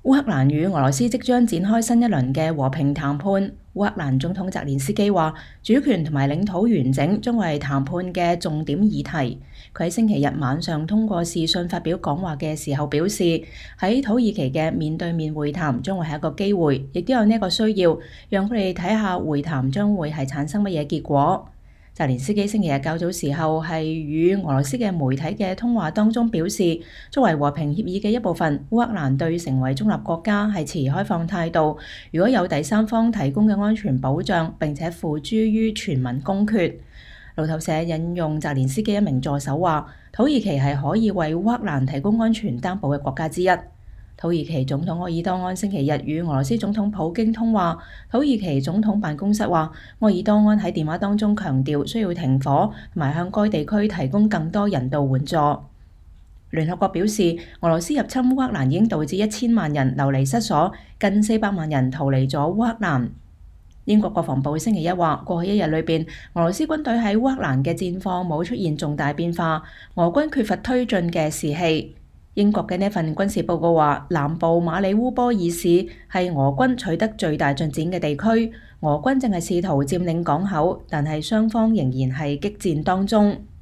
烏克蘭與俄羅斯即將展開新一輪嘅和平談判。烏克蘭總統澤連斯基話，主權同埋領土完整將為談判嘅重點議題。佢喺星期日晚上通過視訊發表講話嘅時候表示，喺土耳其嘅面對面會談將會係一個機會，亦都有呢一個需要，讓佢哋睇下會談將會係產生乜嘢結果。澤連斯基星期日較早時候係與俄羅斯嘅媒體嘅通話當中表示，作為和平協議嘅一部分，烏克蘭對成為中立國家係持開放態度。如果有第三方提供嘅安全保障，並且付諸於全民公決。路透社引用澤連斯基一名助手話，土耳其係可以為烏克蘭提供安全擔保嘅國家之一。土耳其總統埃爾多安星期日與俄羅斯總統普京通話。土耳其總統辦公室話，埃爾多安喺電話當中強調需要停火，同埋向該地區提供更多人道援助。聯合國表示，俄羅斯入侵烏克蘭已經導致1000萬人流離失所，近400萬人逃離咗烏克蘭。英國國防部星期一話，過去一日裏邊，俄羅斯軍隊喺烏克蘭嘅戰況冇出現重大變化，俄軍缺乏推進嘅士氣。英國嘅呢份軍事報告話，南部馬里烏波爾市係俄軍取得最大進展嘅地區，俄軍正係試圖佔領港口，但係雙方仍然係激戰當中。